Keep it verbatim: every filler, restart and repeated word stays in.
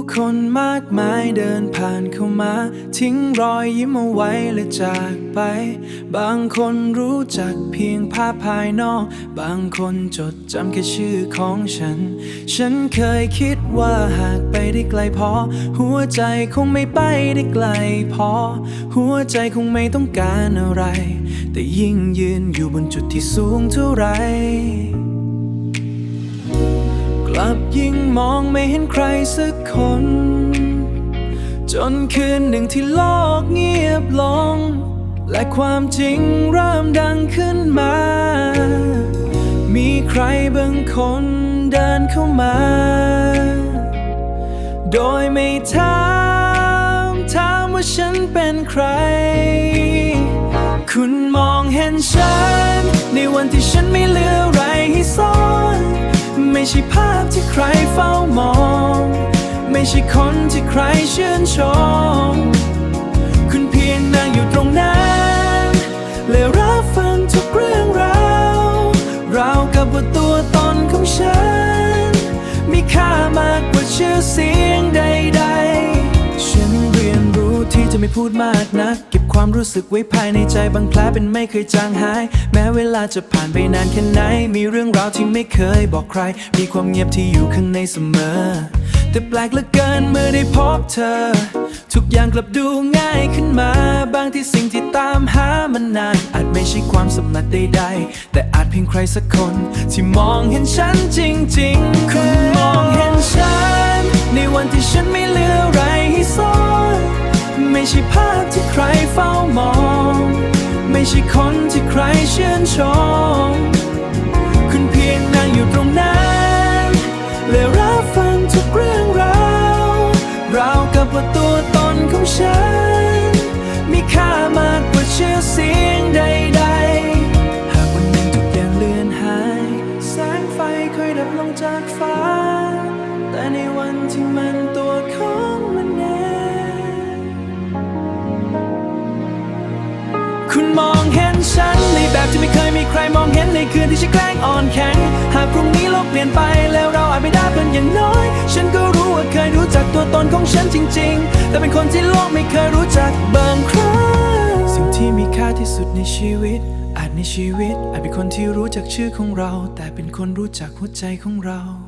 คนมากมายเดินผ่านเข้ามาทิ้งรอยยิ้มเอาไว้และจากไปบางคนรู้จักเพียงภาพภายนอกบางคนจดจำแค่ชื่อของฉันฉันเคยคิดว่าหากไปได้ไกลพอหัวใจคงไม่ไปได้ไกลพอหัวใจคงไม่ต้องการอะไรแต่ยิ่งยืนอยู่บนจุดที่สูงเท่าไรกลับยิ่งมองไม่เห็นใครสักคนจนคืนหนึ่งที่โลกเงียบลงและความจริงเริ่มดังขึ้นมามีใครบางคนเดินเข้ามาโดยไม่ถามถามว่าฉันเป็นใครคุณมองเห็นฉันในวันที่ฉันไม่เหลืออะไรให้ซ่อนไม่ใช่ภาพที่ใครเฝ้ามองไม่ใช่คนที่ใครชื่นชมคุณเพียงนั่งอยู่ตรงนั้นและรับฟังทุกเรื่องราวราวกับว่าตัวตนของฉันมีค่ามากกว่าชื่อเสียงใดๆฉันเรียนรู้ที่จะไม่พูดมากนักเก็บความรู้สึกไว้ภายในใจบางแผลเป็นไม่เคยจางหายแม้เวลาจะผ่านไปนานแค่ไหนมีเรื่องราวที่ไม่เคยบอกใครมีความเงียบที่อยู่ข้างในเสมอแต่แปลกเหลือเกินเมื่อได้พบเธอทุกอย่างกลับดูง่ายขึ้นมาบางที่สิ่งที่ตามหามันนานอาจไม่ใช่ความสำนักใดๆแต่อาจเพียงใครสักคนที่มองเห็นฉันจริงๆคุณมองเห็นฉันในวันที่ฉันไม่เหลืออะไรให้ซ่อนไม่ใช่ภาพที่ใครเฝ้ามองไม่ใช่คนที่ใครชื่นชมคุณเพียงนั่งอยู่ตรงนั้นและรับฟังทุกเรื่องราวราวกับว่าตัวตนของฉันมีค่ามากกว่าชื่อเสียงใดๆหากวันหนึ่งทุกอย่างเลือนหายแสงไฟค่อยดับลงจากฟ้าแต่ในวันที่มันตัวของมันเองคุณมองเห็นฉันในแบบที่ไม่เคยมีใครมองเห็นในคืนที่ฉันแกล้งอ่อนแข็งหากพรุ่งนี้โลกเปลี่ยนไปแล้วเราอาจไม่ได้เป็นอย่างน้อยฉันก็รู้ว่าเคยรู้จักตัวตนของฉันจริงๆแต่เป็นคนที่โลกไม่เคยรู้จักบางครั้งสิ่งที่มีค่าที่สุดในชีวิตอาจในชีวิตอาจเป็นคนที่รู้จักชื่อของเราแต่เป็นคนรู้จักหัวใจของเรา